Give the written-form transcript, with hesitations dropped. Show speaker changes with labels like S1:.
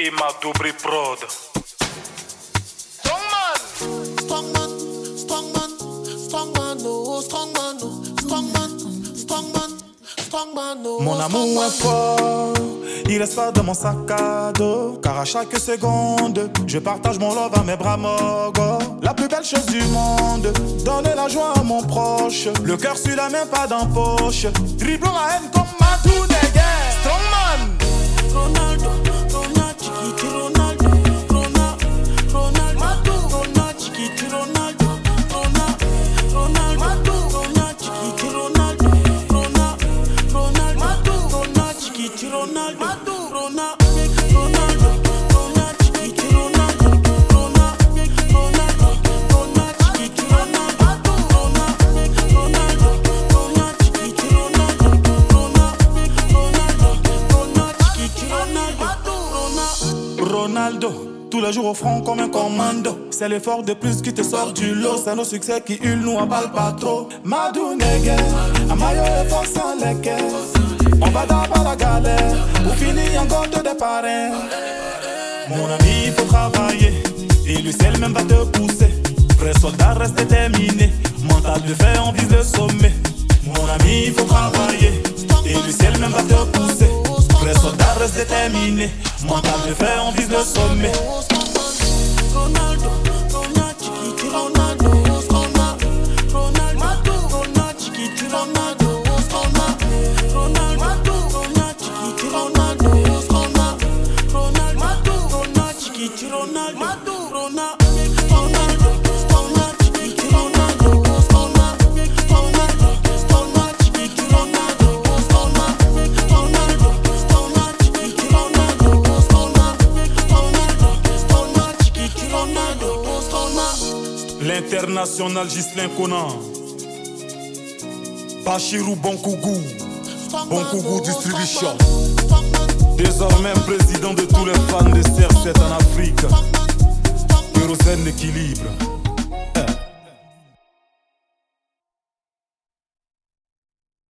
S1: Ima Dobry Prod.
S2: Mon amour est fort, il reste pas dans mon sac à dos. Car à chaque seconde, je partage mon love à mes bras mogos. La plus belle chose du monde, donner la joie à mon proche. Le cœur sur la main, pas dans poche. Dribblant la haine comme Madou Neguer. Strongman
S3: Ronaldo, Ronaldo, chiquiti Ronaldo, Ronaldo, Madou, Ronaldo, chiquiti Ronaldo, Ronaldo, Ronaldo, chiquiti Ronaldo, Ronaldo, Madou, Ronaldo, chiquiti Ronaldo, Ronaldo, chiquiti Ronaldo, Ronaldo, chiquiti Ronaldo,
S2: Ronaldo, tous les jours au front comme un commando. C'est l'effort de plus qui te sort du lot. C'est nos succès qui hurlent, nous on parle pas trop. Madou Neguer, un maillot et force en l'équerre. On va d'abord la galère, pour finir encore de déparrain. Mon ami, il faut travailler, et lui seul même va te pousser. Vrai soldat reste déterminé, mental de fer, on vise le sommet. Mon ami, il faut travailler, et lui seul même va te pousser. Vrai soldat reste déterminé, mental de fer, on vise le sommet.
S3: Ronaldo, Ronaldo, chiquiti Ronaldo, Ronaldo, Madou, Ronaldo, chiquiti Ronaldo, Ronaldo, Ronaldo, chiquiti Ronaldo, Ronaldo, Madou, Ronaldo, chiquiti Ronaldo, Ronaldo, chiquiti Ronaldo,
S2: L'international Ghislain Conan, Bachirou Bonkougou, Bonkougou Distribution. Désormais président de tous les fans de CR7 en Afrique. Kérosène l'équilibre.